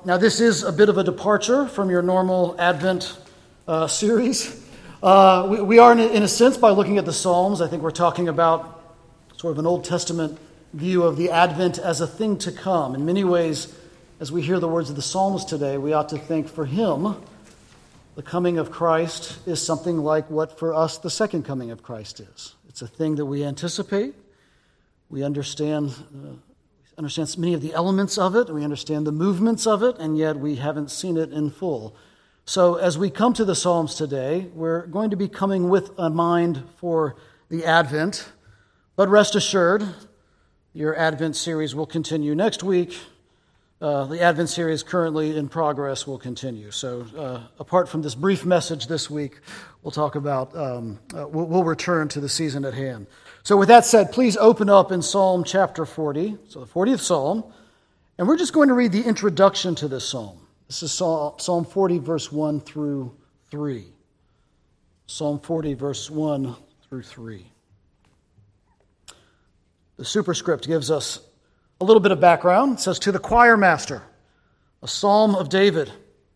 Now, this is a bit of a departure from your normal Advent series. We are, in a sense, by looking at the Psalms, I think we're talking about sort of an Old Testament view of the Advent as a thing to come. In many ways, as we hear the words of the Psalms today, we ought to think for him, the coming of Christ is something like what for us the second coming of Christ is. It's a thing that we anticipate. We understand many of the elements of it, we understand the movements of it, and yet we haven't seen it in full. So as we come to the Psalms today, we're going to be coming with a mind for the Advent, but rest assured, your Advent series will continue next week. The Advent series currently in progress will continue. So apart from this brief message this week, we'll talk about, we'll return to the season at hand. So with that said, please open up in Psalm chapter 40, so the 40th Psalm, and we're just going to read the introduction to this psalm. This is Psalm 40, verse 1 through 3. Psalm 40, verse 1 through 3. The superscript gives us a little bit of background. It says, "To the choir master, a psalm of David.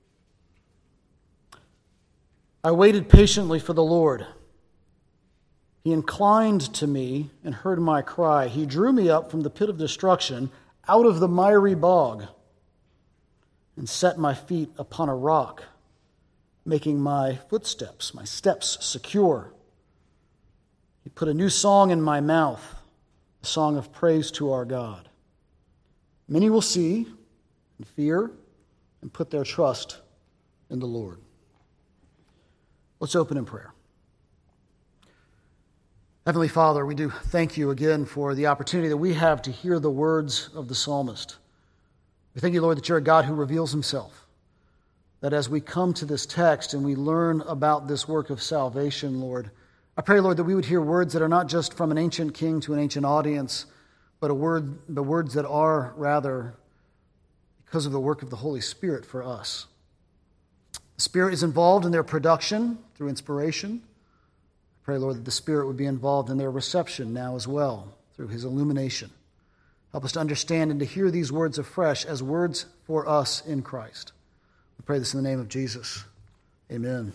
I waited patiently for the Lord. He inclined to me and heard my cry. He drew me up from the pit of destruction, out of the miry bog, and set my feet upon a rock, making my steps secure. He put a new song in my mouth, a song of praise to our God. Many will see and fear and put their trust in the Lord." Let's open in prayer. Heavenly Father, we do thank you again for the opportunity that we have to hear the words of the psalmist. We thank you, Lord, that you're a God who reveals himself. That as we come to this text and we learn about this work of salvation, Lord, I pray, Lord, that we would hear words that are not just from an ancient king to an ancient audience, but the words that are rather because of the work of the Holy Spirit for us. The Spirit is involved in their production through inspiration. I pray, Lord, that the Spirit would be involved in their reception now as well through his illumination. Help us to understand and to hear these words afresh as words for us in Christ. We pray this in the name of Jesus. Amen.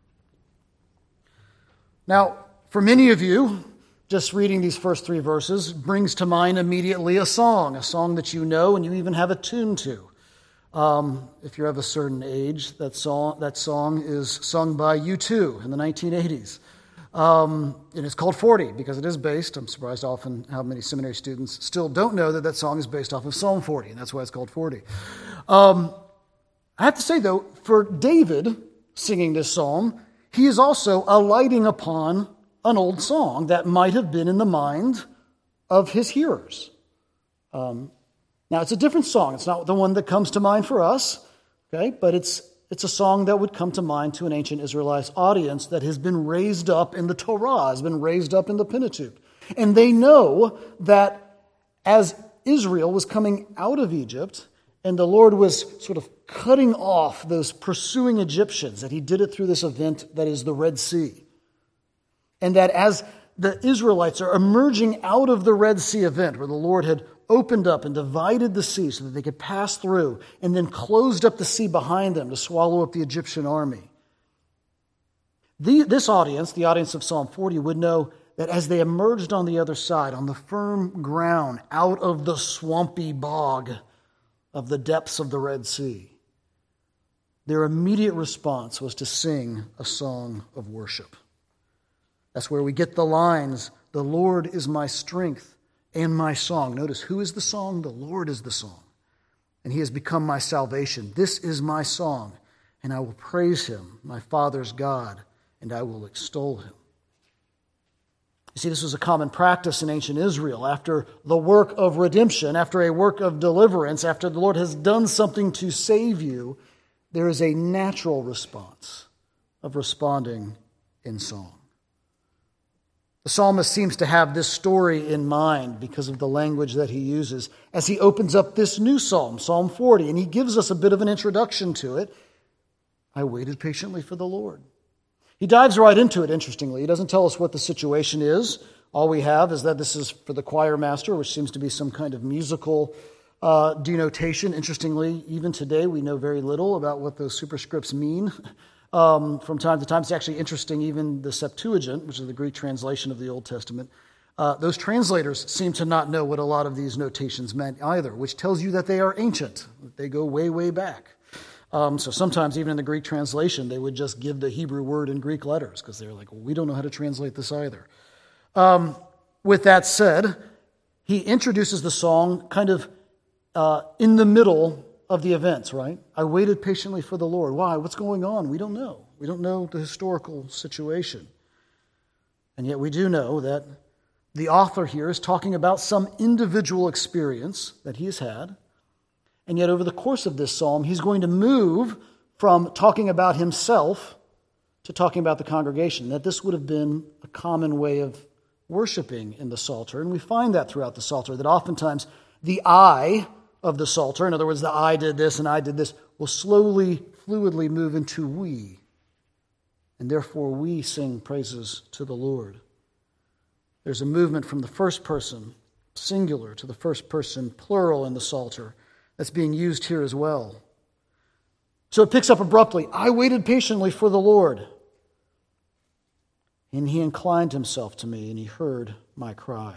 Now, for many of you, just reading these first three verses brings to mind immediately a song that you know and you even have a tune to. If you're of a certain age, that song is sung by U2 in the 1980s. And it's called 40 because it is based, I'm surprised often how many seminary students still don't know that song is based off of Psalm 40, and that's why it's called 40. I have to say, though, for David singing this psalm, he is also alighting upon an old song that might have been in the mind of his hearers. Now, it's a different song. It's not the one that comes to mind for us, okay? But it's a song that would come to mind to an ancient Israelite audience that has been raised up in the Torah, has been raised up in the Pentateuch. And they know that as Israel was coming out of Egypt and the Lord was sort of cutting off those pursuing Egyptians, that he did it through this event that is the Red Sea. And that as the Israelites are emerging out of the Red Sea event, where the Lord had opened up and divided the sea so that they could pass through, and then closed up the sea behind them to swallow up the Egyptian army, this audience, the audience of Psalm 40, would know that as they emerged on the other side, on the firm ground, out of the swampy bog of the depths of the Red Sea, their immediate response was to sing a song of worship. That's where we get the lines, "The Lord is my strength and my song." Notice, who is the song? The Lord is the song. And he has become my salvation. This is my song, and I will praise him, my Father's God, and I will extol him. You see, this was a common practice in ancient Israel. After the work of redemption, after a work of deliverance, after the Lord has done something to save you, there is a natural response of responding in song. The psalmist seems to have this story in mind because of the language that he uses as he opens up this new psalm, Psalm 40, and he gives us a bit of an introduction to it. I waited patiently for the Lord. He dives right into it, interestingly. He doesn't tell us what the situation is. All we have is that this is for the choir master, which seems to be some kind of musical denotation. Interestingly, even today we know very little about what those superscripts mean. From time to time, it's actually interesting, even the Septuagint, which is the Greek translation of the Old Testament, those translators seem to not know what a lot of these notations meant either, which tells you that they are ancient. They go way, way back. So sometimes, even in the Greek translation, they would just give the Hebrew word in Greek letters because they're like, well, we don't know how to translate this either. With that said, he introduces the song kind of in the middle of the events, right? I waited patiently for the Lord. Why? What's going on? We don't know. We don't know the historical situation. And yet we do know that the author here is talking about some individual experience that he has had. And yet over the course of this psalm, he's going to move from talking about himself to talking about the congregation, that this would have been a common way of worshiping in the Psalter. And we find that throughout the Psalter, that oftentimes the I of the Psalter, in other words, the I did this and I did this, will slowly, fluidly move into we. And therefore we sing praises to the Lord. There's a movement from the first person singular to the first person plural in the Psalter that's being used here as well. So it picks up abruptly. I waited patiently for the Lord, and he inclined himself to me, and he heard my cry.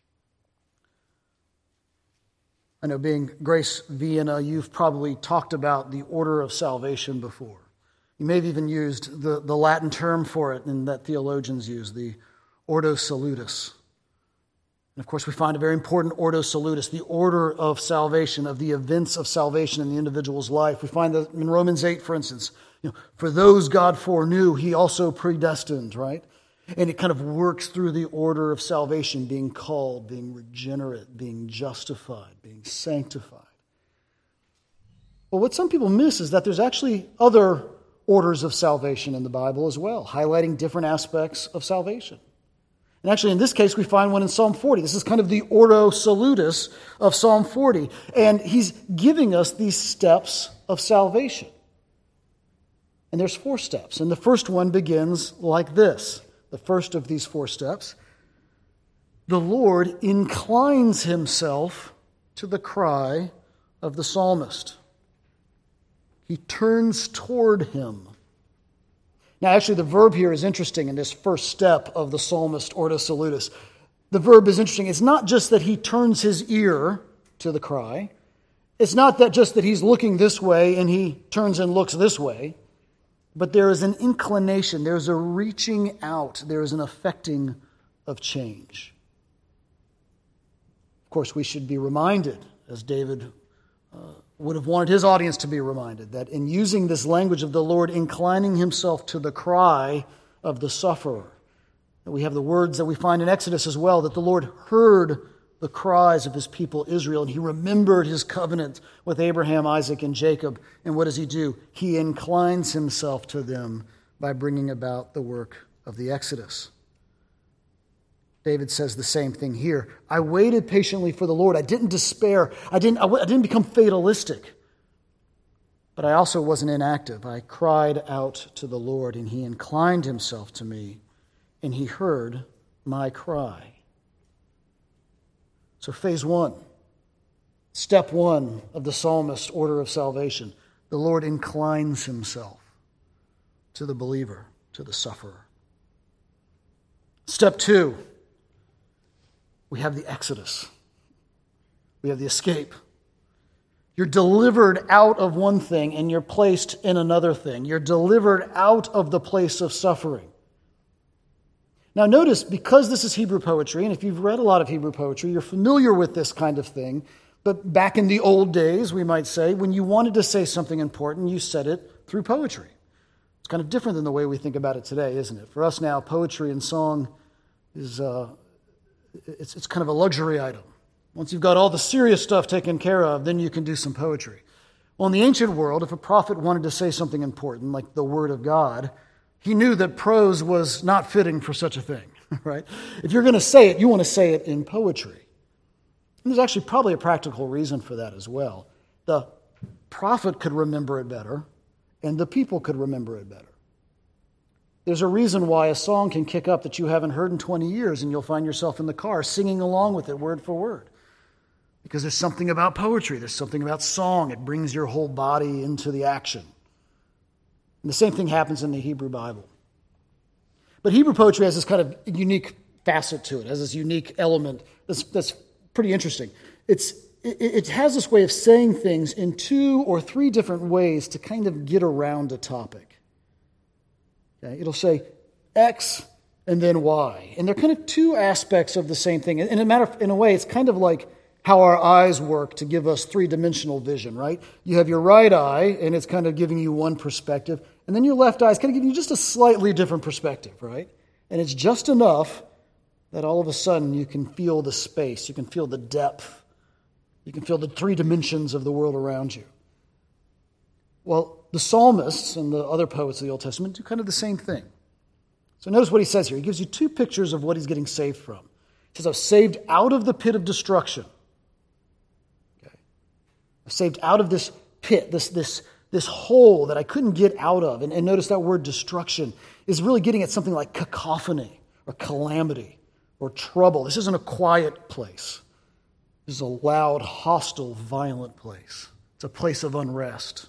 I know, being Grace Vienna, you've probably talked about the order of salvation before. You may have even used the Latin term for it, and that theologians use, the Ordo Salutis. And of course, we find a very important Ordo Salutis, the order of salvation, of the events of salvation in the individual's life. We find that in Romans 8, for instance, for those God foreknew, he also predestined, right? And it kind of works through the order of salvation, being called, being regenerate, being justified, being sanctified. Well, what some people miss is that there's actually other orders of salvation in the Bible as well, highlighting different aspects of salvation. And actually, in this case, we find one in Psalm 40. This is kind of the Ordo Salutis of Psalm 40. And he's giving us these steps of salvation. And there's 4 steps. And the first one begins like this. The first of these 4 steps. The Lord inclines himself to the cry of the psalmist. He turns toward him. Now, actually, the verb here is interesting in this first step of the psalmist Ordo Salutis. The verb is interesting. It's not just that he turns his ear to the cry. It's not that just that he's looking this way and he turns and looks this way. But there is an inclination, there's a reaching out, there is an affecting of change. Of course, we should be reminded, as David would have wanted his audience to be reminded, that in using this language of the Lord inclining himself to the cry of the sufferer, that we have the words that we find in Exodus as well, that the Lord heard the cries of his people Israel, and he remembered his covenant with Abraham, Isaac, and Jacob. And what does he do? He inclines himself to them by bringing about the work of the Exodus. David says the same thing here. I waited patiently for the Lord. I didn't despair. I didn't become fatalistic. But I also wasn't inactive. I cried out to the Lord, and he inclined himself to me, and he heard my cry. So phase 1, step 1 of the psalmist's order of salvation. The Lord inclines himself to the believer, to the sufferer. Step 2, we have the exodus. We have the escape. You're delivered out of one thing and you're placed in another thing. You're delivered out of the place of suffering. Now notice, because this is Hebrew poetry, and if you've read a lot of Hebrew poetry, you're familiar with this kind of thing. But back in the old days, we might say, when you wanted to say something important, you said it through poetry. It's kind of different than the way we think about it today, isn't it? For us now, poetry and song is it's kind of a luxury item. Once you've got all the serious stuff taken care of, then you can do some poetry. Well, in the ancient world, if a prophet wanted to say something important, like the Word of God, he knew that prose was not fitting for such a thing, right? If you're going to say it, you want to say it in poetry. And there's actually probably a practical reason for that as well. The prophet could remember it better, and the people could remember it better. There's a reason why a song can kick up that you haven't heard in 20 years, and you'll find yourself in the car singing along with it word for word. Because there's something about poetry, there's something about song. It brings your whole body into the action. And the same thing happens in the Hebrew Bible. But Hebrew poetry has this kind of unique facet to it, has this unique element that's pretty interesting. It has this way of saying things in 2 or 3 different ways to kind of get around a topic. Okay? It'll say X and then Y. And they're kind of 2 aspects of the same thing. And in a way, it's kind of like how our eyes work to give us 3-dimensional vision, right? You have your right eye, and it's kind of giving you one perspective. And then your left eye is kind of giving you just a slightly different perspective, right? And it's just enough that all of a sudden you can feel the space, you can feel the depth, you can feel the 3 dimensions of the world around you. Well, the psalmists and the other poets of the Old Testament do kind of the same thing. So notice what he says here. He gives you 2 pictures of what he's getting saved from. He says, I was saved out of the pit of destruction. Okay. I was saved out of this pit, this hole that I couldn't get out of. And notice that word destruction is really getting at something like cacophony or calamity or trouble. This isn't a quiet place. This is a loud, hostile, violent place. It's a place of unrest.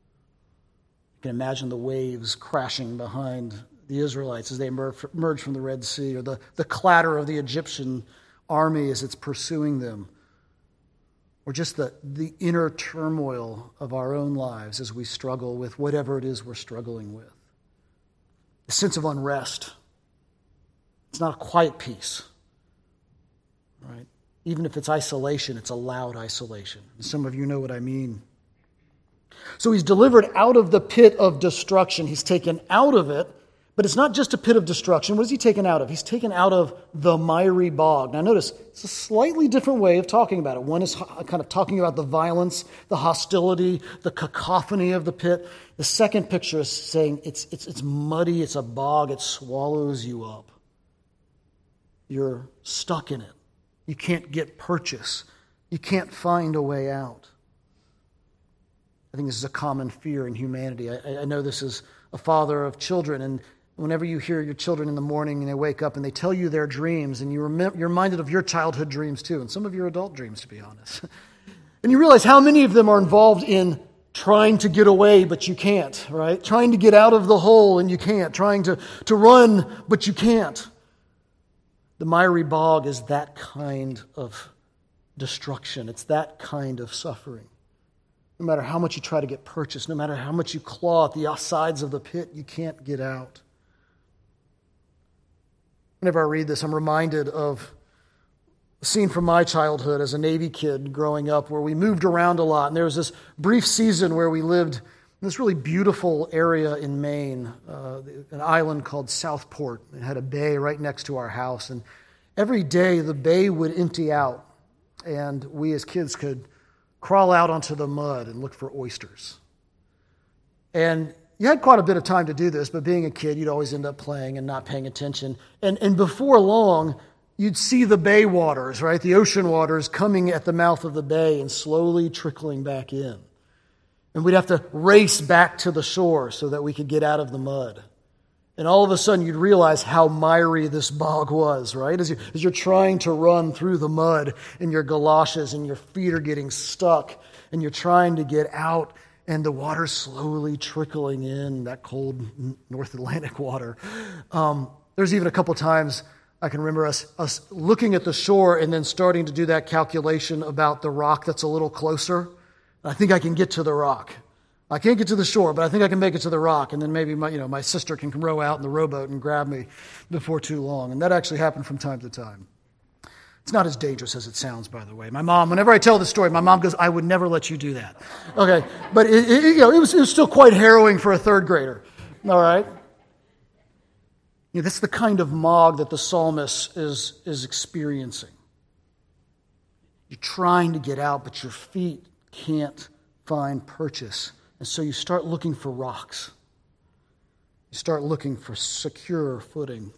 You can imagine the waves crashing behind the Israelites as they emerge from the Red Sea, or the clatter of the Egyptian army as it's pursuing them, or just the inner turmoil of our own lives as we struggle with whatever it is we're struggling with. A sense of unrest. It's not a quiet peace, right? Even if it's isolation, it's a loud isolation. And some of you know what I mean. So he's delivered out of the pit of destruction. He's taken out of it, but it's not just a pit of destruction. What is he taken out of? He's taken out of the miry bog. Now notice, it's a slightly different way of talking about it. One is kind of talking about the violence, the hostility, the cacophony of the pit. The second picture is saying it's muddy, it's a bog, it swallows you up. You're stuck in it. You can't get purchase. You can't find a way out. I think this is a common fear in humanity. I know this as a father of children, and whenever you hear your children in the morning and they wake up and they tell you their dreams, and you're reminded of your childhood dreams too, and some of your adult dreams, to be honest. And you realize how many of them are involved in trying to get away, but you can't, right? Trying to get out of the hole and you can't. Trying to run, but you can't. The miry bog is that kind of destruction. It's that kind of suffering. No matter how much you try to get purchased, no matter how much you claw at the sides of the pit, you can't get out. Whenever I read this, I'm reminded of a scene from my childhood as a Navy kid growing up where we moved around a lot. And there was this brief season where we lived in this really beautiful area in Maine, an island called Southport. It had a bay right next to our house. And every day the bay would empty out, and we as kids could crawl out onto the mud and look for oysters. And you had quite a bit of time to do this, but being a kid, you'd always end up playing and not paying attention. And before long, you'd see the bay waters, right? The ocean waters coming at the mouth of the bay and slowly trickling back in. And we'd have to race back to the shore so that we could get out of the mud. And all of a sudden, you'd realize how miry this bog was, right? As you're trying to run through the mud in your galoshes and your feet are getting stuck and you're trying to get out and the water's slowly trickling in, that cold North Atlantic water. There's even a couple times I can remember us looking at the shore and then starting to do that calculation about the rock that's a little closer. I think I can get to the rock. I can't get to the shore, but I think I can make it to the rock, and then maybe my sister can row out in the rowboat and grab me before too long. And that actually happened from time to time. It's not as dangerous as it sounds, by the way. My mom, whenever I tell the story, my mom goes, "I would never let you do that." Okay, but it was still quite harrowing for a third grader. All right, that's the kind of mog that the psalmist is experiencing. You're trying to get out, but your feet can't find purchase. And so you start looking for rocks. You start looking for secure footing.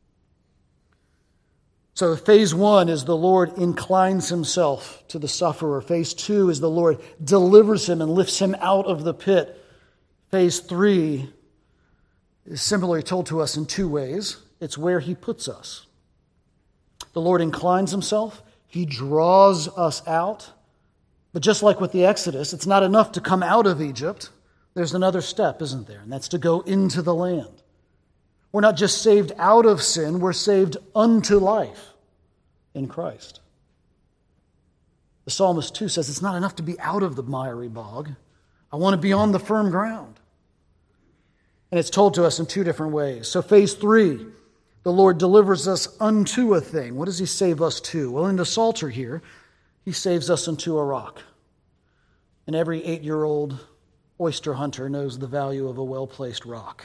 So phase 1 is the Lord inclines himself to the sufferer. Phase 2 is the Lord delivers him and lifts him out of the pit. Phase 3 is similarly told to us in 2 ways. It's where he puts us. The Lord inclines himself. He draws us out. But just like with the Exodus, it's not enough to come out of Egypt. There's another step, isn't there? And that's to go into the land. We're not just saved out of sin, we're saved unto life in Christ. The psalmist too says it's not enough to be out of the miry bog. I want to be on the firm ground. And it's told to us in two different ways. So phase 3, the Lord delivers us unto a thing. What does he save us to? Well, in the Psalter here, he saves us unto a rock. And every 8-year-old oyster hunter knows the value of a well-placed rock.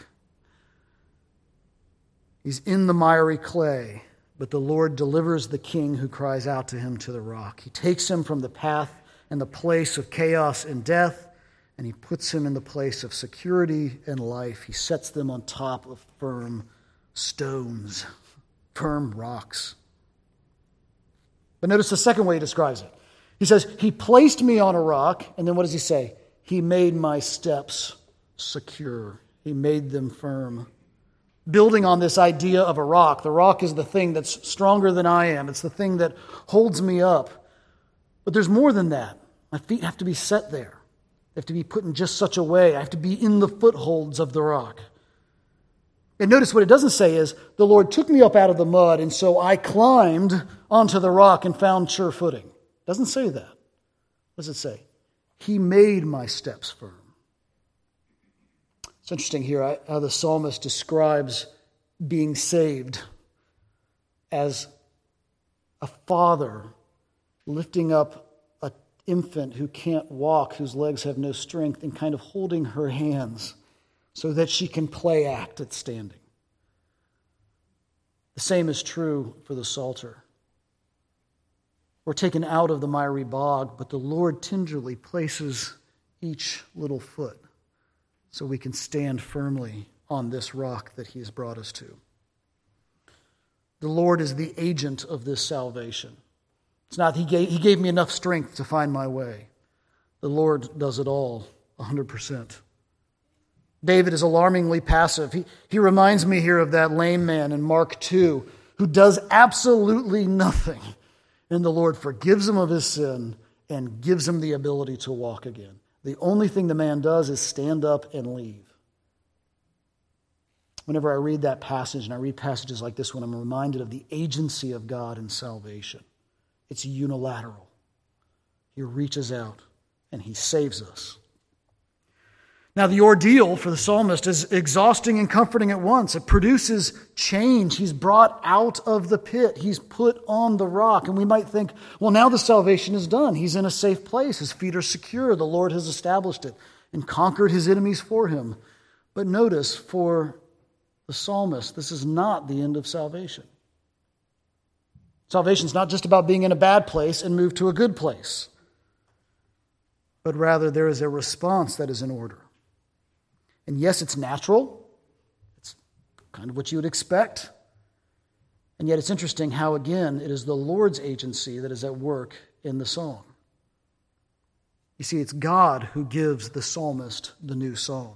He's in the miry clay, but the Lord delivers the king who cries out to him to the rock. He takes him from the path and the place of chaos and death, and he puts him in the place of security and life. He sets them on top of firm stones, firm rocks. But notice the second way he describes it. He says, he placed me on a rock, and then what does he say? He made my steps secure. He made them firm. Building on this idea of a rock. The rock is the thing that's stronger than I am. It's the thing that holds me up. But there's more than that. My feet have to be set there. They have to be put in just such a way. I have to be in the footholds of the rock. And notice what it doesn't say is, the Lord took me up out of the mud, and so I climbed onto the rock and found sure footing. It doesn't say that. What does it say? He made my steps firm. It's interesting here how the psalmist describes being saved as a father lifting up an infant who can't walk, whose legs have no strength, and kind of holding her hands so that she can play act at standing. The same is true for the Psalter. We're taken out of the miry bog, but the Lord tenderly places each little foot so we can stand firmly on this rock that he has brought us to. The Lord is the agent of this salvation. It's not he gave me enough strength to find my way. The Lord does it all, 100%. David is alarmingly passive. He reminds me here of that lame man in Mark 2 who does absolutely nothing. And the Lord forgives him of his sin and gives him the ability to walk again. The only thing the man does is stand up and leave. Whenever I read that passage, and I read passages like this one, I'm reminded of the agency of God in salvation. It's unilateral. He reaches out and he saves us. Now, the ordeal for the psalmist is exhausting and comforting at once. It produces change. He's brought out of the pit. He's put on the rock. And we might think, well, now the salvation is done. He's in a safe place. His feet are secure. The Lord has established it and conquered his enemies for him. But notice, for the psalmist, this is not the end of salvation. Salvation is not just about being in a bad place and move to a good place, but rather there is a response that is in order. And yes, it's natural. It's kind of what you would expect. And yet it's interesting how, again, it is the Lord's agency that is at work in the song. You see, it's God who gives the psalmist the new song.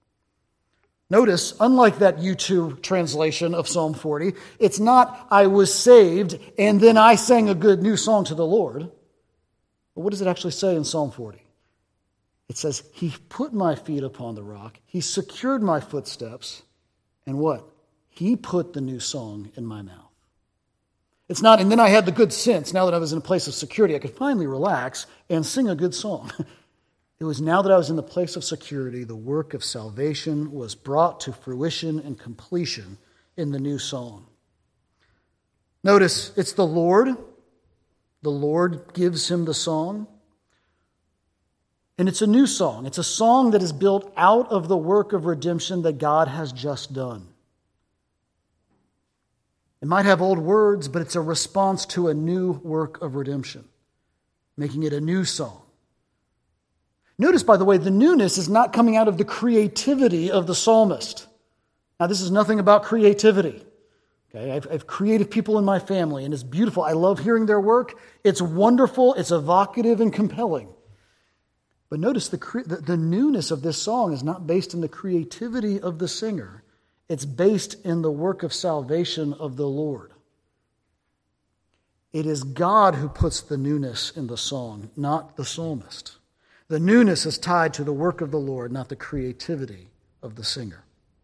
Notice, unlike that U2 translation of Psalm 40, it's not, I was saved and then I sang a good new song to the Lord. But what does it actually say in Psalm 40? It says, he put my feet upon the rock. He secured my footsteps. And what? He put the new song in my mouth. It's not, and then I had the good sense, now that I was in a place of security, I could finally relax and sing a good song. It was now that I was in the place of security, the work of salvation was brought to fruition and completion in the new song. Notice, it's the Lord. The Lord gives him the song. And it's a new song. It's a song that is built out of the work of redemption that God has just done. It might have old words, but it's a response to a new work of redemption, making it a new song. Notice, by the way, the newness is not coming out of the creativity of the psalmist. Now, this is nothing about creativity. Okay, I have creative people in my family, and it's beautiful. I love hearing their work. It's wonderful. It's evocative and compelling. But notice the newness of this song is not based in the creativity of the singer. It's based in the work of salvation of the Lord. It is God who puts the newness in the song, not the psalmist. The newness is tied to the work of the Lord, not the creativity of the singer.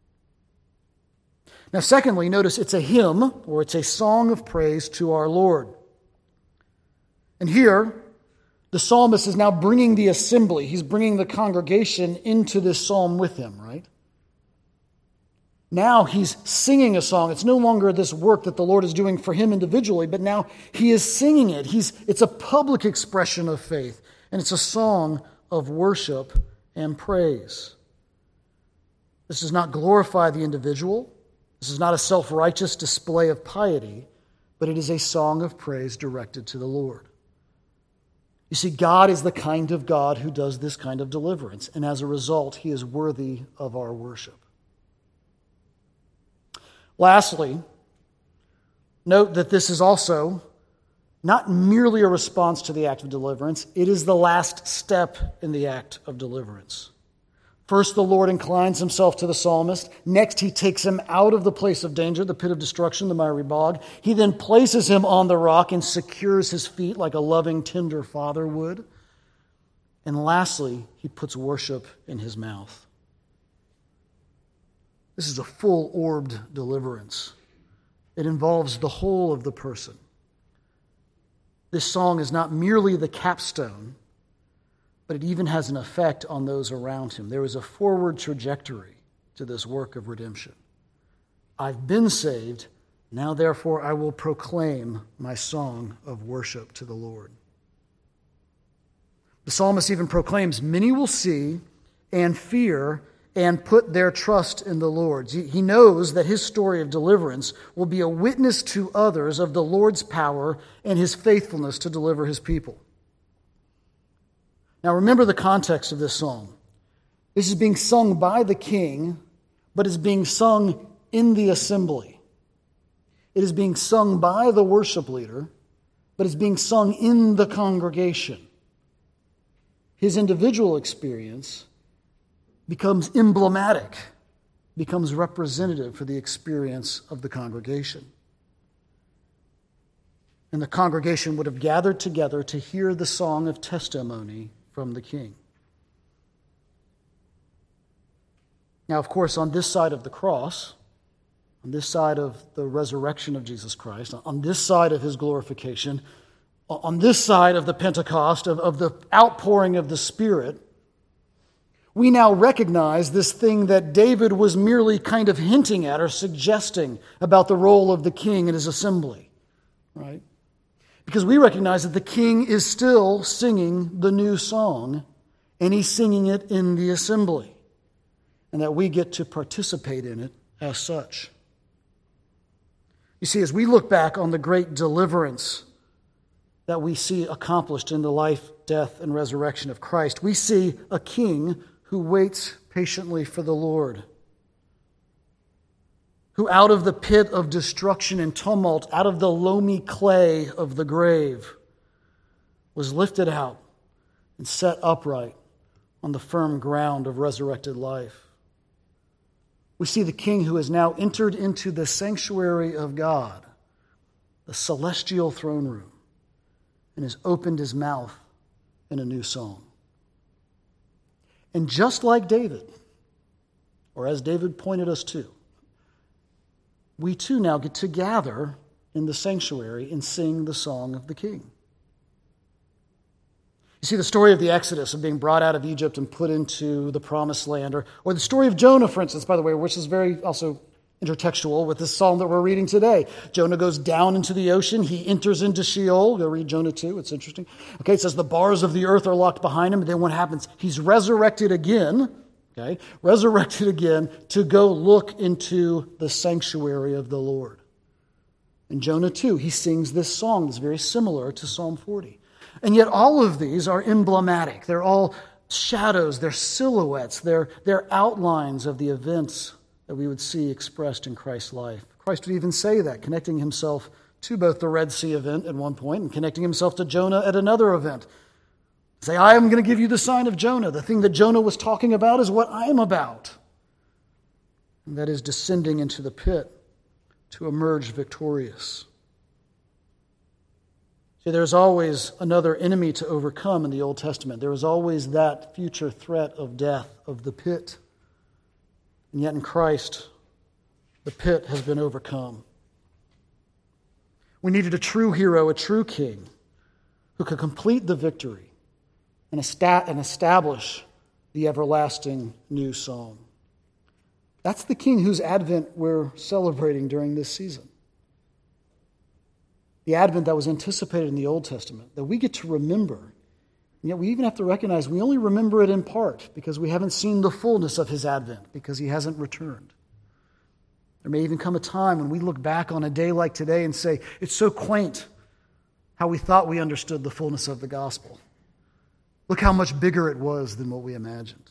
Now, secondly, notice it's a hymn, or it's a song of praise to our Lord. And here, the psalmist is now bringing the assembly. He's bringing the congregation into this psalm with him, right? Now he's singing a song. It's no longer this work that the Lord is doing for him individually, but now he is singing it. It's a public expression of faith, and it's a song of worship and praise. This does not glorify the individual. This is not a self-righteous display of piety, but it is a song of praise directed to the Lord. You see, God is the kind of God who does this kind of deliverance, and as a result, he is worthy of our worship. Lastly, note that this is also not merely a response to the act of deliverance, it is the last step in the act of deliverance. First, the Lord inclines himself to the psalmist. Next, he takes him out of the place of danger, the pit of destruction, the miry bog. He then places him on the rock and secures his feet like a loving, tender father would. And lastly, he puts worship in his mouth. This is a full-orbed deliverance. It involves the whole of the person. This song is not merely the capstone, but it even has an effect on those around him. There is a forward trajectory to this work of redemption. I've been saved, now therefore I will proclaim my song of worship to the Lord. The psalmist even proclaims, many will see and fear and put their trust in the Lord. He knows that his story of deliverance will be a witness to others of the Lord's power and his faithfulness to deliver his people. Now remember the context of this psalm. This is being sung by the king, but is being sung in the assembly. It is being sung by the worship leader, but is being sung in the congregation. His individual experience becomes emblematic, becomes representative for the experience of the congregation. And the congregation would have gathered together to hear the song of testimony from the king. Now, of course, on this side of the cross, on this side of the resurrection of Jesus Christ, on this side of his glorification, on this side of the Pentecost, of the outpouring of the Spirit, we now recognize this thing that David was merely kind of hinting at or suggesting about the role of the king in his assembly, right? Because we recognize that the king is still singing the new song, and he's singing it in the assembly, and that we get to participate in it as such. You see, as we look back on the great deliverance that we see accomplished in the life, death, and resurrection of Christ, we see a king who waits patiently for the Lord, who out of the pit of destruction and tumult, out of the loamy clay of the grave, was lifted out and set upright on the firm ground of resurrected life. We see the king who has now entered into the sanctuary of God, the celestial throne room, and has opened his mouth in a new song. And just like David, or as David pointed us to, we too now get to gather in the sanctuary and sing the song of the king. You see, the story of the Exodus, of being brought out of Egypt and put into the promised land, or the story of Jonah, for instance, by the way, which is very also intertextual with this psalm that we're reading today. Jonah goes down into the ocean. He enters into Sheol. Go read Jonah 2. It's interesting. Okay, it says the bars of the earth are locked behind him. And then what happens? He's resurrected again. Okay, resurrected again to go look into the sanctuary of the Lord. In Jonah 2, he sings this song that's very similar to Psalm 40. And yet all of these are emblematic. They're all shadows. They're silhouettes. They're outlines of the events that we would see expressed in Christ's life. Christ would even say that, connecting himself to both the Red Sea event at one point and connecting himself to Jonah at another event. Say, I am going to give you the sign of Jonah. The thing that Jonah was talking about is what I am about. And that is descending into the pit to emerge victorious. See, there's always another enemy to overcome in the Old Testament. There is always that future threat of death, of the pit. And yet in Christ, the pit has been overcome. We needed a true hero, a true king, who could complete the victory and establish the everlasting new song. That's the king whose advent we're celebrating during this season. The advent that was anticipated in the Old Testament, that we get to remember. And yet we even have to recognize we only remember it in part because we haven't seen the fullness of his advent, because he hasn't returned. There may even come a time when we look back on a day like today and say, it's so quaint how we thought we understood the fullness of the gospel. Look how much bigger it was than what we imagined.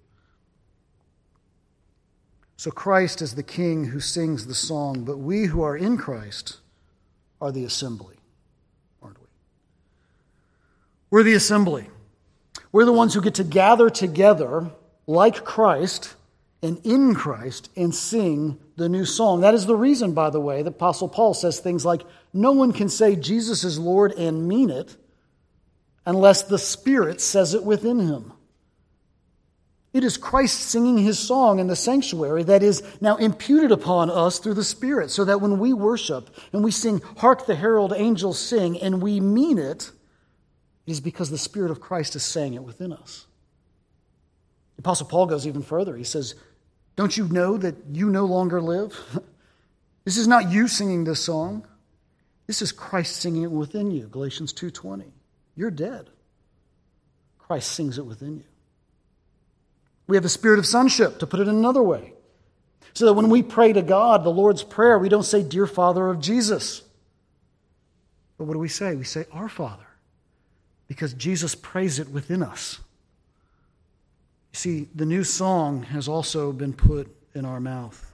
So Christ is the king who sings the song, but we who are in Christ are the assembly, aren't we? We're the assembly. We're the ones who get to gather together like Christ and in Christ and sing the new song. That is the reason, by the way, that Apostle Paul says things like, no one can say Jesus is Lord and mean it unless the Spirit says it within him. It is Christ singing his song in the sanctuary that is now imputed upon us through the Spirit, so that when we worship and we sing, "Hark the herald angels sing," and we mean it, it is because the Spirit of Christ is saying it within us. The Apostle Paul goes even further. He says, don't you know that you no longer live? This is not you singing this song. This is Christ singing it within you. Galatians 2:20. You're dead. Christ sings it within you. We have the spirit of sonship, to put it another way. So that when we pray to God, the Lord's Prayer, we don't say, "Dear Father of Jesus." But what do we say? We say, "Our Father," because Jesus prays it within us. You see, the new song has also been put in our mouth.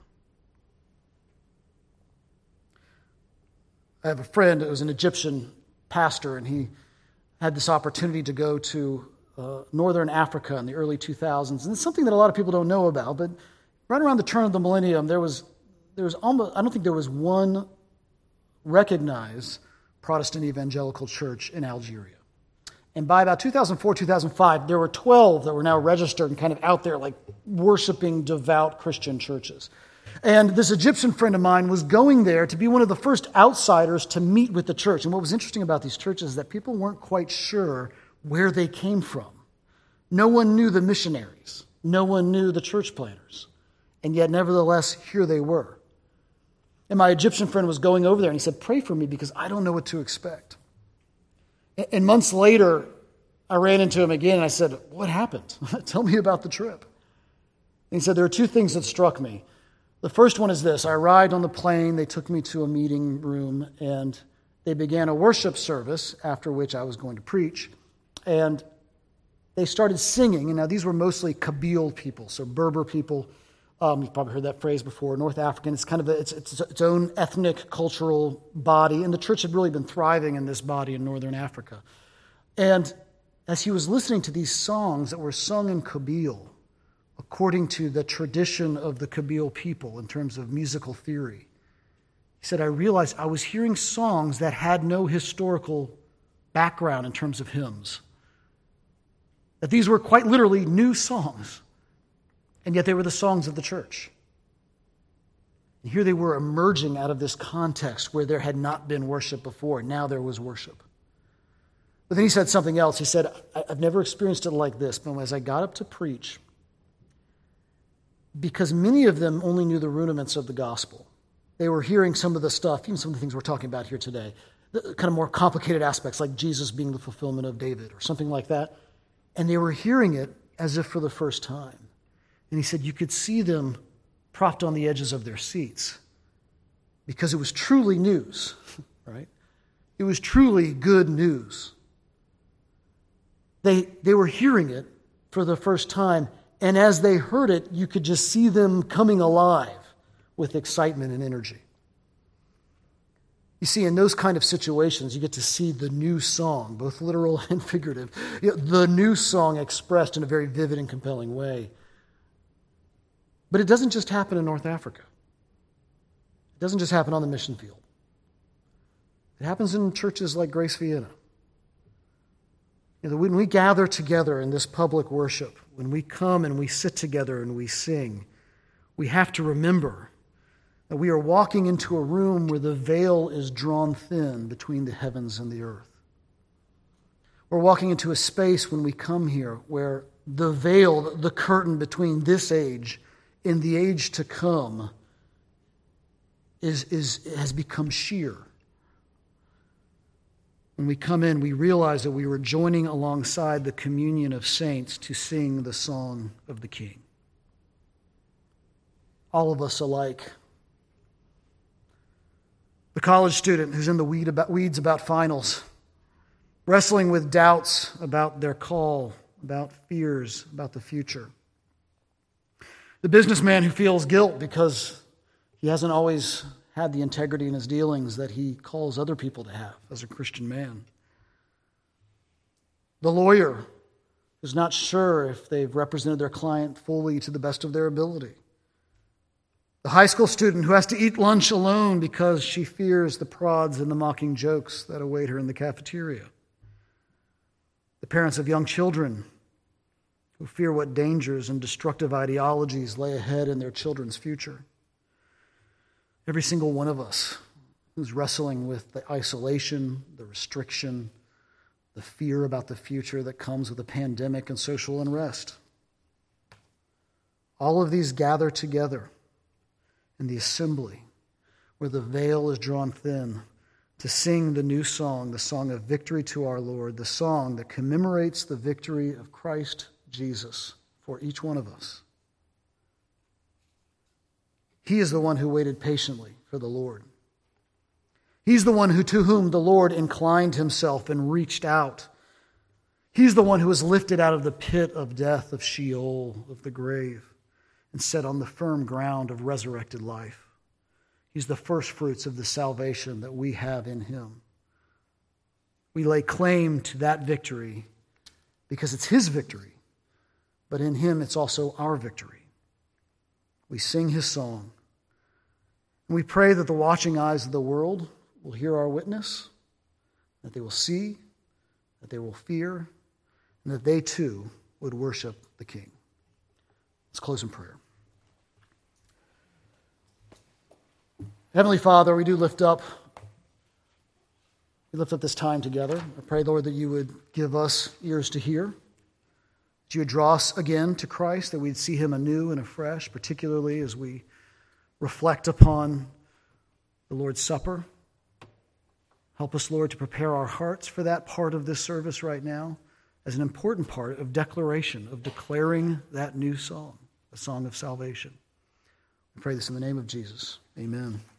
I have a friend that was an Egyptian pastor, and he had this opportunity to go to northern Africa in the early 2000s. And it's something that a lot of people don't know about, but right around the turn of the millennium, there was almost, I don't think there was one recognized Protestant evangelical church in Algeria. And by about 2004, 2005, there were 12 that were now registered and kind of out there like worshiping devout Christian churches. And this Egyptian friend of mine was going there to be one of the first outsiders to meet with the church. And what was interesting about these churches is that people weren't quite sure where they came from. No one knew the missionaries. No one knew the church planters. And yet, nevertheless, here they were. And my Egyptian friend was going over there, and he said, "Pray for me because I don't know what to expect." And months later, I ran into him again, and I said, "What happened? Tell me about the trip." And he said, "There are two things that struck me. The first one is this. I arrived on the plane. They took me to a meeting room, and they began a worship service, after which I was going to preach. And they started singing. And now these were mostly Kabyle people, so Berber people. You've probably heard that phrase before. North African. It's kind of its own ethnic, cultural body. And the church had really been thriving in this body in northern Africa. And as he was listening to these songs that were sung in Kabyle, according to the tradition of the Kabyle people in terms of musical theory, he said, I realized I was hearing songs that had no historical background in terms of hymns. That these were quite literally new songs. And yet they were the songs of the church. And here they were emerging out of this context where there had not been worship before. Now there was worship. But then he said something else. He said, I've never experienced it like this, but as I got up to preach, because many of them only knew the rudiments of the gospel. They were hearing some of the stuff, even some of the things we're talking about here today, the kind of more complicated aspects like Jesus being the fulfillment of David or something like that. And they were hearing it as if for the first time. And he said you could see them propped on the edges of their seats because it was truly news, right? It was truly good news. They were hearing it for the first time, and as they heard it, you could just see them coming alive with excitement and energy. You see, in those kind of situations, you get to see the new song, both literal and figurative, the new song expressed in a very vivid and compelling way. But it doesn't just happen in North Africa. It doesn't just happen on the mission field. It happens in churches like Grace Vienna. When we gather together in this public worship, when we come and we sit together and we sing, we have to remember that we are walking into a room where the veil is drawn thin between the heavens and the earth. We're walking into a space when we come here where the veil, the curtain between this age and the age to come has become sheer. When we come in, we realize that we were joining alongside the communion of saints to sing the song of the King. All of us alike. The college student who's in the weeds about finals, wrestling with doubts about their call, about fears, about the future. The businessman who feels guilt because he hasn't always had the integrity in his dealings that he calls other people to have as a Christian man. The lawyer who's not sure if they've represented their client fully to the best of their ability. The high school student who has to eat lunch alone because she fears the prods and the mocking jokes that await her in the cafeteria. The parents of young children who fear what dangers and destructive ideologies lay ahead in their children's future. Every single one of us who's wrestling with the isolation, the restriction, the fear about the future that comes with a pandemic and social unrest. All of these gather together in the assembly where the veil is drawn thin to sing the new song, the song of victory to our Lord, the song that commemorates the victory of Christ Jesus for each one of us. He is the one who waited patiently for the Lord. He's the one to whom the Lord inclined himself and reached out. He's the one who was lifted out of the pit of death, of Sheol, of the grave, and set on the firm ground of resurrected life. He's the first fruits of the salvation that we have in him. We lay claim to that victory because it's his victory, but in him it's also our victory. We sing his song. And we pray that the watching eyes of the world will hear our witness, that they will see, that they will fear, and that they too would worship the King. Let's close in prayer. Heavenly Father, we do lift up this time together. I pray, Lord, that you would give us ears to hear, that you would draw us again to Christ, that we'd see him anew and afresh, particularly as we reflect upon the Lord's Supper. Help us, Lord, to prepare our hearts for that part of this service right now as an important part of declaration, of declaring that new song, the song of salvation. We pray this in the name of Jesus. Amen.